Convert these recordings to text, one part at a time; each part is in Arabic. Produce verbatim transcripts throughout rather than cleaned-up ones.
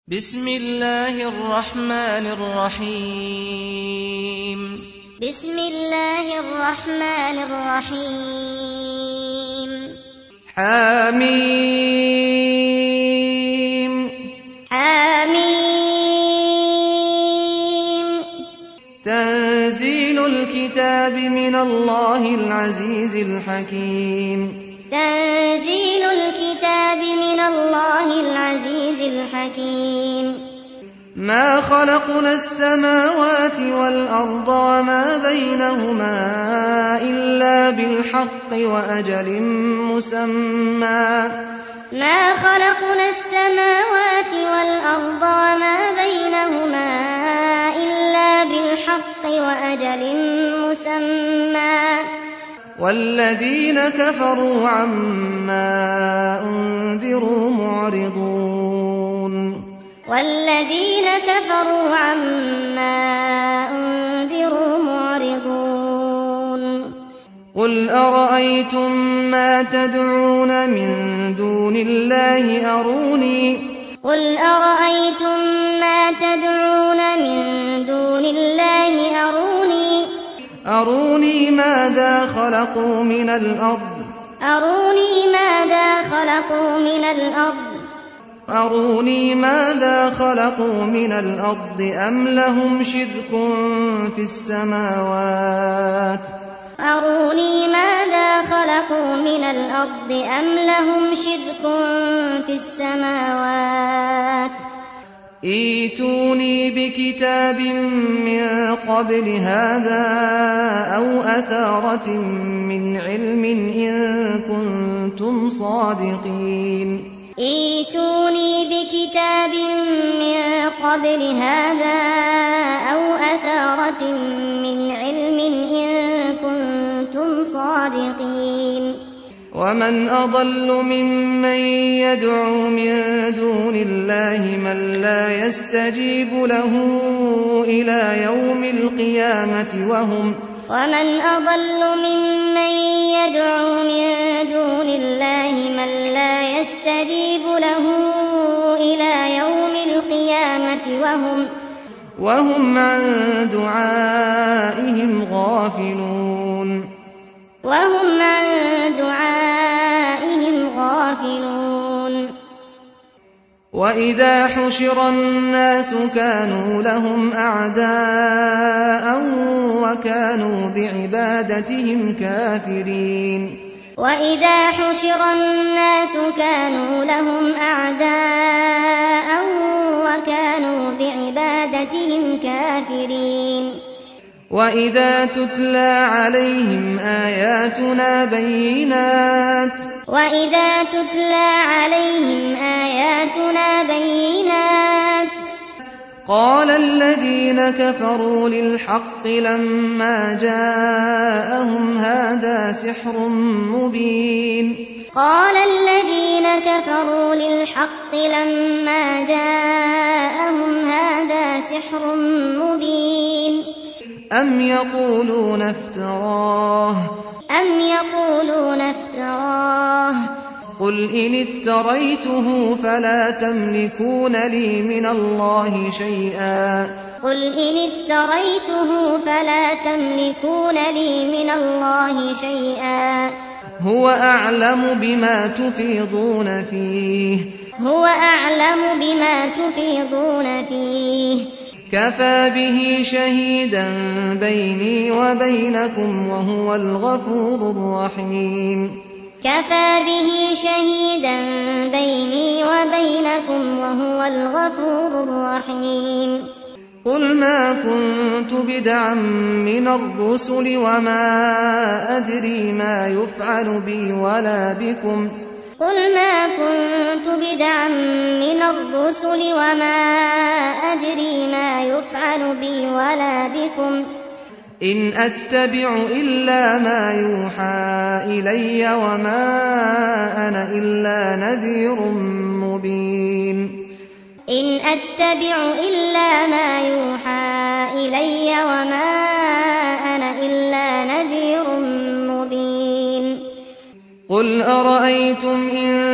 بسم الله الرحمن الرحيم بسم الله الرحمن الرحيم حميم حميم تنزيل الكتاب من الله العزيز الحكيم تنزيل الكتاب من الله العزيز الحكيم ما خلقنا السماوات والأرض وما بينهما إلا بالحق وأجل مسمى ما خلقنا السماوات والأرض وما بينهما إلا بالحق وأجل مسمى والذين كفروا عما أنذروا معرضون والذين كفروا عما أنذروا معرضون قل أرأيتم ما تدعون من دون الله أروني قل أرأيتم ما تدعون من دون الله أروني أروني ماذا خلقوا من الأرض أروني ماذا خلقوا من الأرض أروني ماذا خلقوا من الأرض أم لهم شرك في السماوات أروني ماذا خلقوا من الأرض أم لهم شرك في السماوات ائتوني بكتاب من قبل هذا أو أثارة من علم إن كنتم صادقين ائتوني بكتاب من قبل هذا أو أثارة من علم إن كنتم صادقين ومن أضل ممن يدعو من دون الله من لا يستجيب له إلى يوم القيامة وهم ومن أضل ممن يدعو من دون الله من لا يستجيب له إلى يوم القيامة وهم وهم عن دعائهم غافلون وهم عن دعائهم غافلون وإذا حشر الناس كانوا لهم أعداء وكانوا بعبادتهم كافرين وإذا حشر الناس كانوا لهم أعداء وكانوا بعبادتهم كافرين وإذا تتلى عليهم آياتنا بينات وإذا تتلى عليهم آياتنا بينات قال الذين كفروا للحق لما جاءهم هذا سحر مبين قال الذين كفروا للحق لما جاءهم هذا سحر مبين أم يقولون افتراه أم يقولون افتراه قل إن افتريته فلا تملكون لي من الله شيئا قل إن افتريته فلا تملكون لي من الله شيئا هو أعلم بما تفيضون فيه هو أعلم بما تفيضون فيه كفى به شهيدا بيني وبينكم وهو الغفور الرحيم كفى به شهيدا بيني وبينكم وهو الغفور الرحيم قل ما كنت بدعا من الرسل وما أدري ما يفعل بي ولا بكم قل ما كنت بدعا من الرسل وما أدري ما يفعل بي ولا بكم إن أتبع إلا ما يوحى إلي وما أنا إلا نذير مبين إن أتبع إلا ما يوحى إلي وما أنا إلا نذير مبين قل أرأيتم إن كان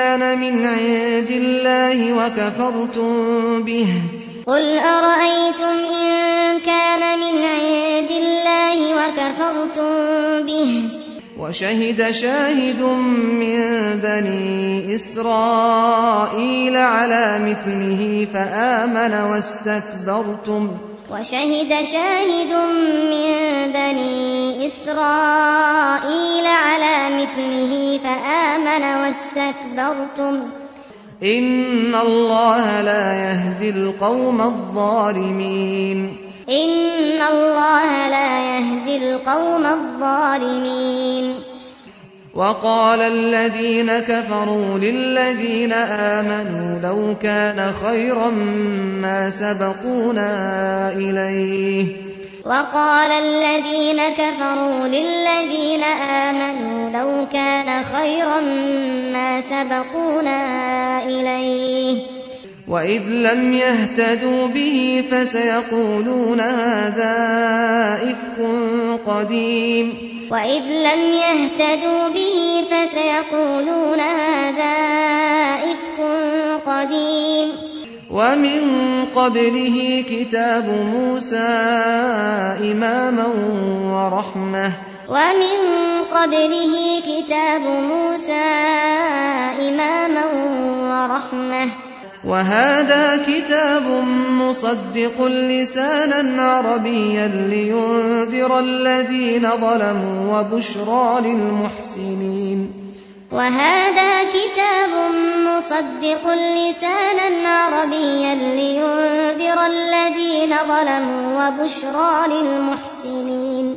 كان من عند الله وكفرتم به قل أرأيتم إن كان من عند الله وكفرتم به وشهد شاهد من بني إسرائيل على مثله فآمن واستكبرتم وشهد شاهد من بني إسرائيل على مثله فآمن واستكبرتم إن الله لا يهدي القوم الظالمين إن الله لا يهدي القوم الظالمين وقال الذين كفروا للذين آمنوا لو كان خيرا ما سبقونا إليه وقال الذين كفروا للذين آمنوا لو كان خيرا ما سبقونا إليه وإذ لم يهتدوا به فسيقولون هذا إفك قديم وإذ لم يهتدوا به فسيقولون هذا إفك قديم ومن قبله كتاب موسى إماما ورحمة ومن قبله كتاب موسى إماما ورحمة وهذا كتاب مصدق لسانا عربيا لينذر الذين ظلموا وبشرى للمحسنين وهذا كتاب مصدق لسانا عربيا لينذر الذين ظلموا وبشرى للمحسنين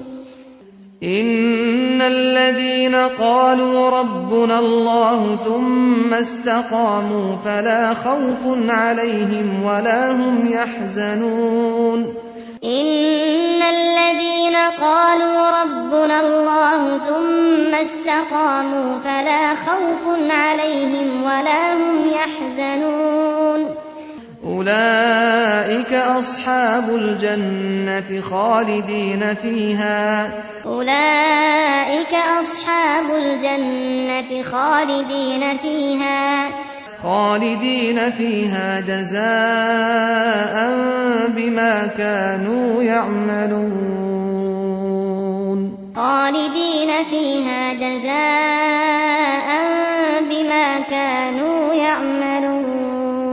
إن الذين قالوا ربنا الله ثم استقاموا فلا خوف عليهم ولا هم يحزنون إن الذين قالوا ربنا الله ثم استقاموا فلا خوف عليهم ولا هم يحزنون أولئك أصحاب الجنة خالدين فيها أولئك أصحاب الجنة خالدين فيها خالدين فيها جزاء بما كانوا يعملون خالدين فيها جزاء بما كانوا يعملون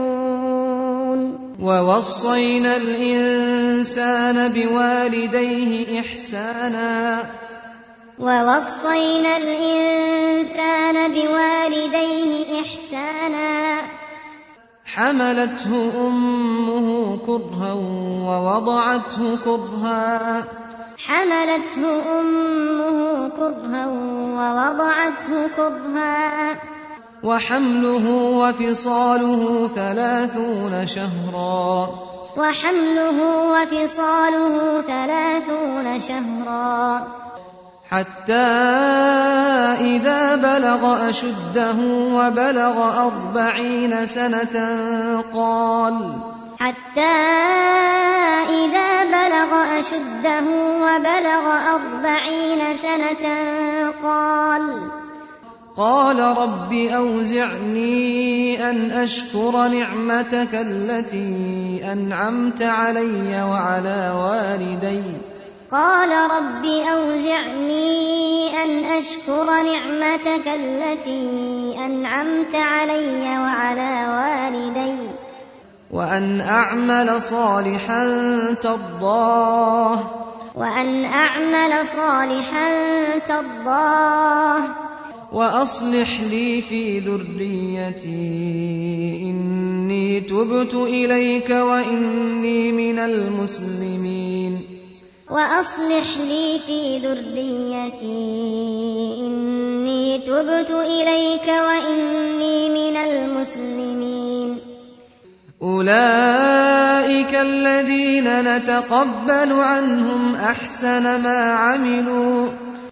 ووصينا الإنسان بوالديه إحسانا ووصينا الإنسان بوالديه إحسانا حملته أمه كرها ووضعته كرها حملته أمه كرها ووضعته كرها وحمله وفصاله ثلاثون شهرا وحمله وفصاله ثلاثون شهرا حتى إذا بلغ أشده وبلغ أربعين سنة قال حتى إذا بلغ أشده وبلغ أربعين سنة قال قال رب أوزعني أن أشكر نعمتك التي أنعمت علي وعلى والدي قال رب أوزعني أن أشكر نعمتك التي أنعمت علي وعلى والدي وأن أعمل صالحا ترضاه وأن أعمل صالحا ترضاه وأصلح لي في ذريتي إني تبت إليك وإني من المسلمين وأصلح لي في ذريتي إني تبت إليك وإني من المسلمين أولئك الذين نتقبل عنهم أحسن ما عملوا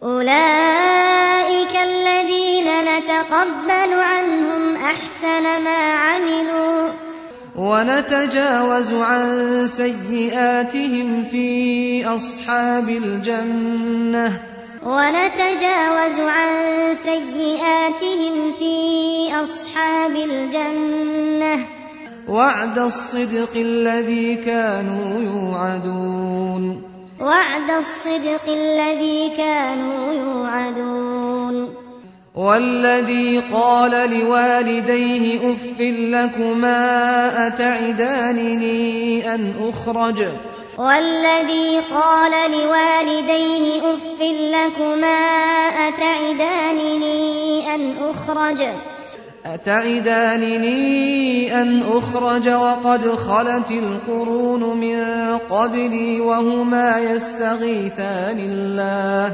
أولئك الذين نتقبل عنهم أحسن ما عملوا ونتجاوز عن سيئاتهم في أصحاب الجنة ونتجاوز عن سيئاتهم في أصحاب الجنة وعد الصدق الذي كانوا يوعدون وعد الصدق الذي كانوا يوعدون والذي قال لوالديه أف لكما أتعدانني أن أخرج والذي قال لوالديه أف لكما أتعدانني أن أخرج أتعدانني أن أخرج وقد خلت القرون من قبلي وهما يستغيثان الله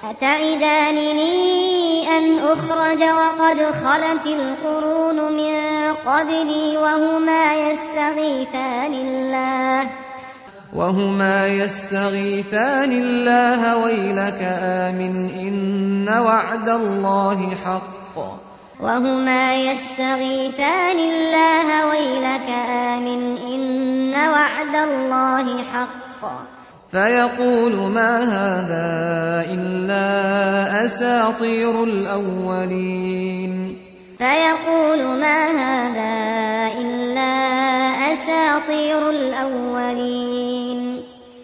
أتعدانني أن أخرج وقد خلت القرون من قبلي وهما يستغيثان الله وهما يستغيثان الله ويلك آمن إن وعد الله حق وهما يستغيثان الله ويلك آمن إن وعد الله حق فيقول ما هذا إلا أساطير الأولين فيقول ما هذا إلا أساطير الأولين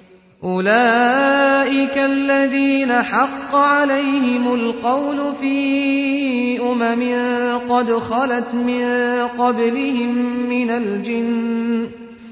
أولئك الذين حق عليهم القول في أمم قد خلت من قبلهم من الجن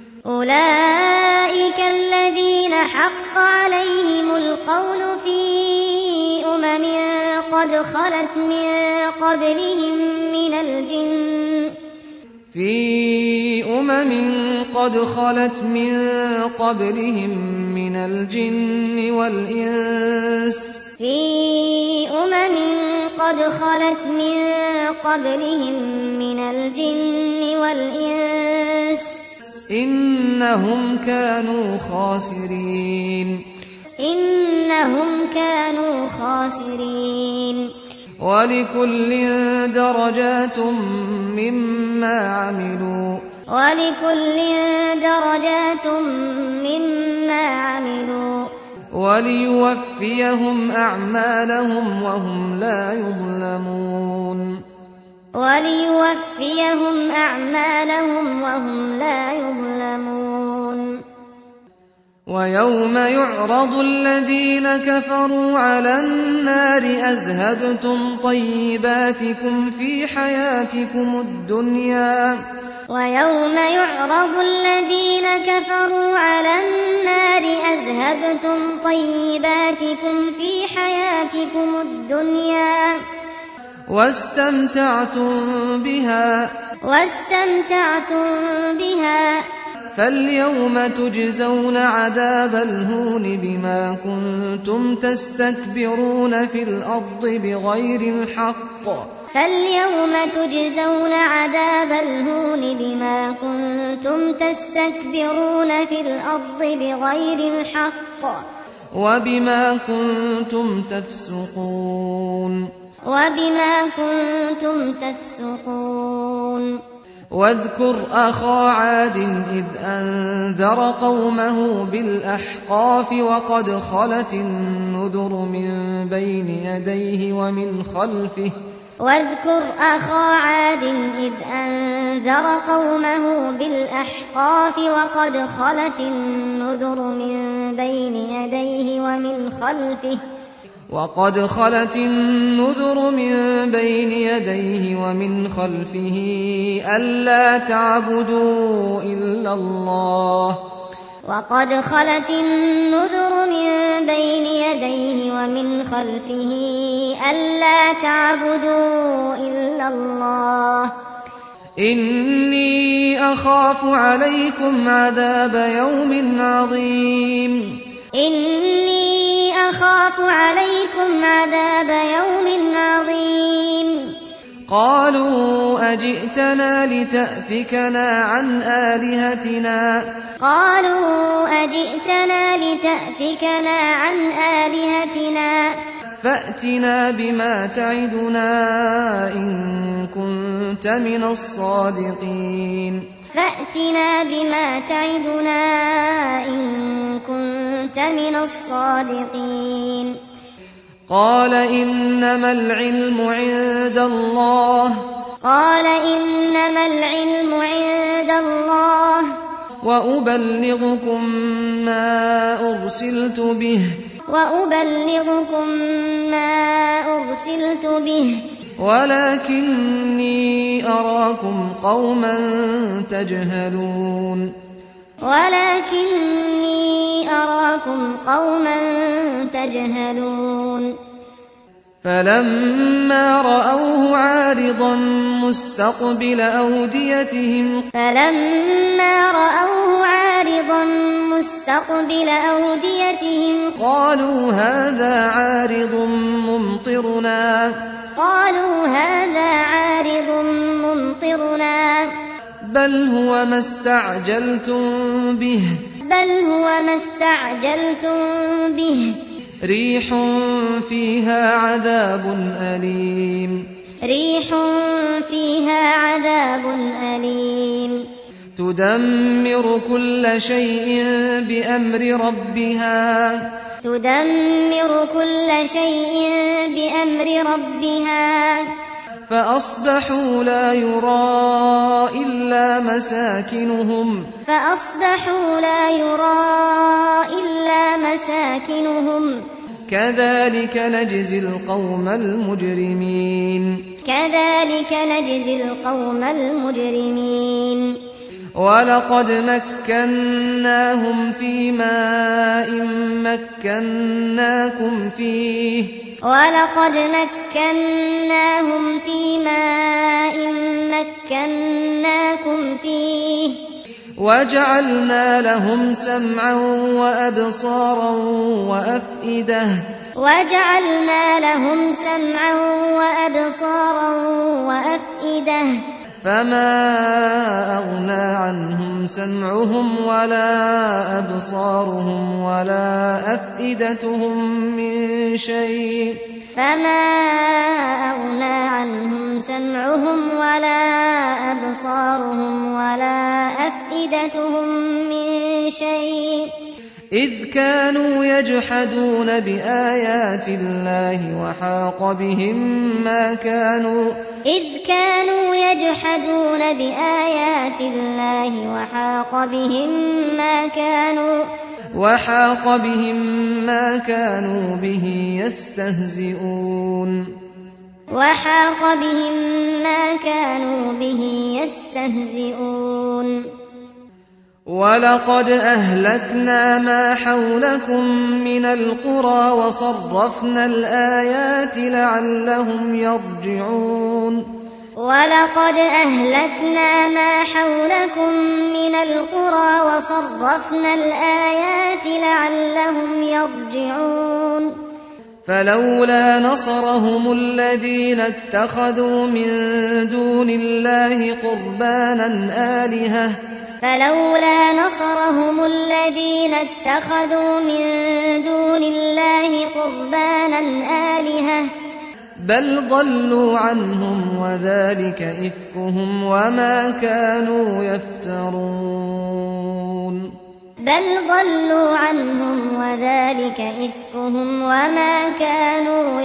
أولئك الذين حق عليهم القول في أمم قد خلت من قبلهم من الجن في أمم قد خلت من قبلهم من الجن والإنس في أمم قد خلت من قبلهم من الجن والإنس إنهم كانوا خاسرين إنهم كانوا خاسرين ولكل درجات مما عملوا ولكل درجات مما عملوا وليوفيهم أعمالهم وهم لا يظلمون وليوفيهم أعمالهم وهم لا يظلمون ويوم يعرض الذين كفروا على النار أذهبتم طيباتكم في حياتكم الدنيا ويوم يعرض الذين كفروا على النار أذهبتم طيباتكم في حياتكم الدنيا واستمتعتم بها واستمتعتم بها فاليوم تجزون عذاب الهون بما كنتم تستكبرون في الأرض بغير الحق فاليوم تجزون عذاب الهون بما كنتم تستكبرون في الأرض بغير الحق وبما كنتم تفسقون وبما كنتم تفسقون واذكر أخا عاد إذ أنذر قومه بالأحقاف وقد خلت النذر من بين يديه ومن خلفه واذكر أخا عاد إذ أنذر قومه بالأحقاف وقد خلت النذر من بين يديه ومن خلفه وقد خلت النذر من بين يديه ومن خلفه ألا تعبدوا إلا الله وقد خلت النذر من بين يديه ومن خلفه ألا تعبدوا إلا الله إني أخاف عليكم عذاب يوم عظيم إني أخاف عليكم عذاب يوم عظيم قالوا أجئتنا لتأفكنا عن آلهتنا قالوا أجئتنا لتأفكنا عن آلهتنا فأتنا بما تعدنا إن كنت من الصادقين فأتنا بما تعدنا إن كنت من الصادقين قال إنما العلم عند الله قال إنما العلم عند الله وأبلغكم ما أرسلت به وأبلغكم ما أرسلت به ولكني أراكم قوما تجهلون ولكني أراكم قوما تجهلون فلما رأوه عارضا مستقبل أوديتهم فلما رأوه عارضا مستقبل أوديتهم قالوا هذا عارض ممطرنا قالوا هذا عارض ممطرنا بل هو ما استعجلتم به بل هو ما استعجلتم به ريح فيها عذاب أليم ريح فيها عذاب أليم تدمر كل شيء بأمر ربها تدمر كل شيء بأمر ربها فأصبحوا لا يرى إلا مساكنهم فأصبحوا لا يرى إلا مساكنهم كذلك نجزي القوم المجرمين كذلك نجزي القوم المجرمين ولقد مكناهم في ماء مكناكم فيه ولقد مكناهم في ماء مكناكم فيه وجعلنا لهم سمعا وأبصارا وأفئدة وجعلنا لهم سمعا وأبصارا وأفئدة فما أغنى عنهم سمعهم ولا أبصارهم ولا أفئدتهم من شيء فما أغنى عنهم سمعهم ولا أبصارهم ولا أفئدتهم من شيء إذ كانوا يجحدون بآيات الله وحاق بهم ما كانوا إذ كانوا يجحدون بآيات الله وحاق بهم ما كانوا وحاق بهم ما كانوا به يستهزئون وحاق بهم ما كانوا به يستهزئون ولقد أهلكنا ما حولكم من القرى وصرفنا الآيات لعلهم يرجعون ولقد أهلكنا ما حولكم من القرى وصرفنا الآيات لعلهم يرجعون فلولا نصرهم الذين اتخذوا من دون الله قربانا آلهة فلولا نصرهم الذين اتخذوا من دون الله قربانا آلهة بل ضلوا عنهم وذلك إفكهم وما كانوا يفترون بل ضلوا عنهم وذلك إفكهم وما كانوا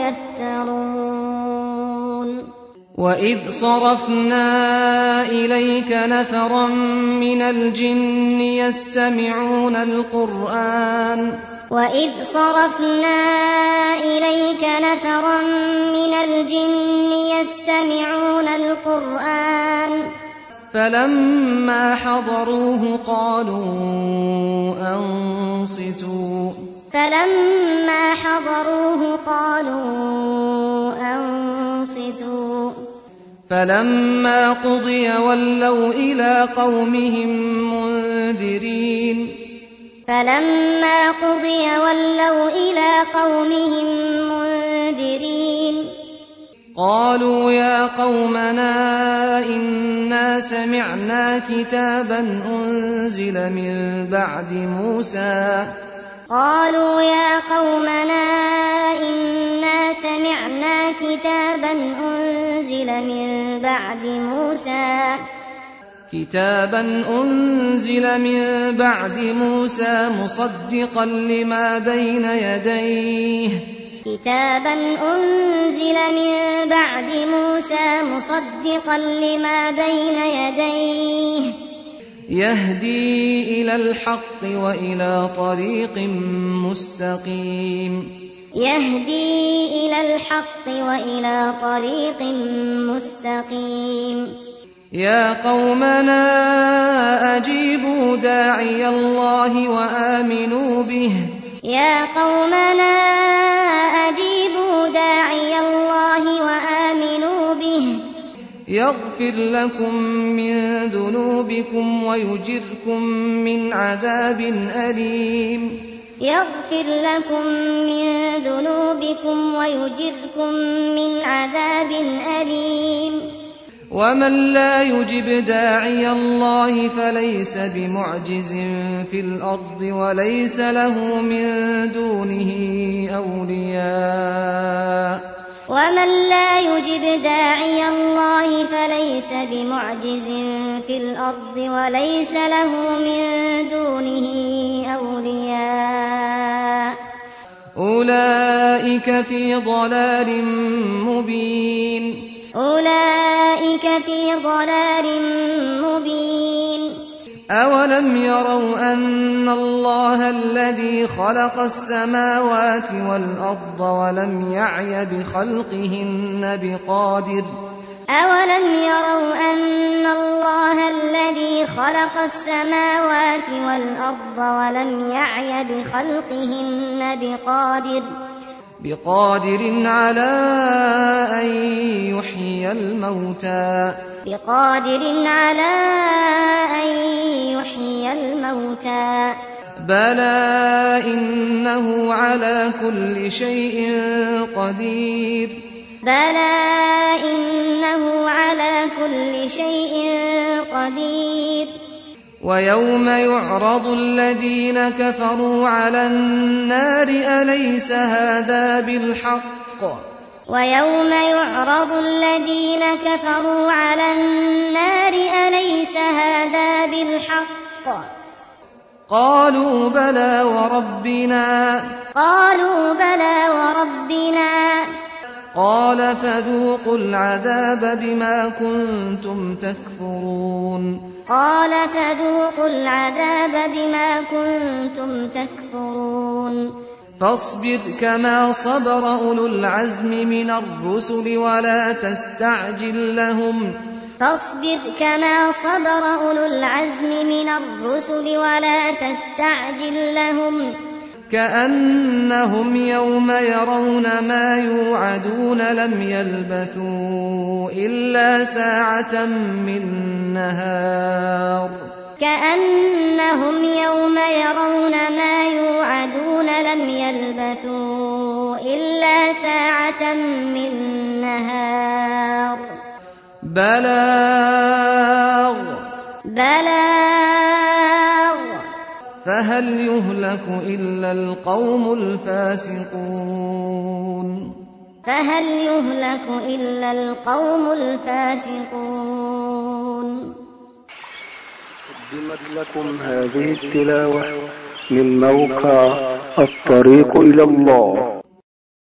يفترون وإذ صرفنا إليك نفرا من الجن يستمعون القرآن وإذ صرفنا إليك نفرا من الجن يستمعون القرآن فلما حضروه قالوا أنصتوا فلما حضروه قالوا أنصتوا فلما قضي ولوا إلى قومهم منذرين فلما قضي ولوا إلى قومهم منذرين قالوا يا قومنا إنا سمعنا كتابا أنزل من بعد موسى قالوا يا قومنا إنا سمعنا كتابا أنزل من بعد موسى كتابا أنزل من بعد موسى مصدقا لما بين يديه كتابا أنزل من بعد موسى مصدقا لما بين يديه يهدي إلى الحق وإلى طريق مستقيم يهدي إلى الحق وإلى طريق مستقيم يا قومنا أجيبوا داعي الله وآمنوا به يا قومنا أجيبوا داعي الله وآمنوا به يغفر لكم من ذنوبكم ويجركم من عذاب أليم يغفر لكم من ذنوبكم ويجركم من عذاب أليم ومن لا يجب داعي الله فليس بمعجز في الأرض وليس له من دونه أولياء ومن لا يجب داعي الله فليس بمعجز في الأرض وليس له من دونه أولياء أولئك في ضلال مبين أولئك في ضلال مبين أولم يروا أن الله الذي خلق السماوات والأرض ولم يعي بخلقهن بقادر أولم يروا أن الله الذي خلق السماوات والأرض ولم يعي بخلقهن بقادر بقادر على أن يحيي الموتى بقادر على أن يحيي الموتى بلى إنه على كل شيء قدير بلى إنه على كل شيء قدير ويوم يعرض الذين كفروا على النار أليس هذا بالحق ويوم يعرض الذين كفروا على النار أليس هذا بالحق قالوا بلى وربنا قالوا بلى وربنا قال فذوقوا العذاب بما كنتم تكفرون قال فذوقوا العذاب بما كنتم تكفرون فاصبر كما صبر أولو العزم من الرسل ولا تستعجل لهم فاصبر كما صبر أولو العزم من الرسل ولا تستعجل لهم كأنهم يوم يرون ما يوعدون لم يلبثوا إلا ساعة من نهار كأنهم يوم يرون ما يوعدون لم يلبثوا إلا ساعة من نهار بلاغ بلاغ فهل يهلك إلا القوم الفاسقون فهل يهلك إلا القوم الفاسقون قدمت لكم هذه التلاوة من موقع الطريق إلى الله.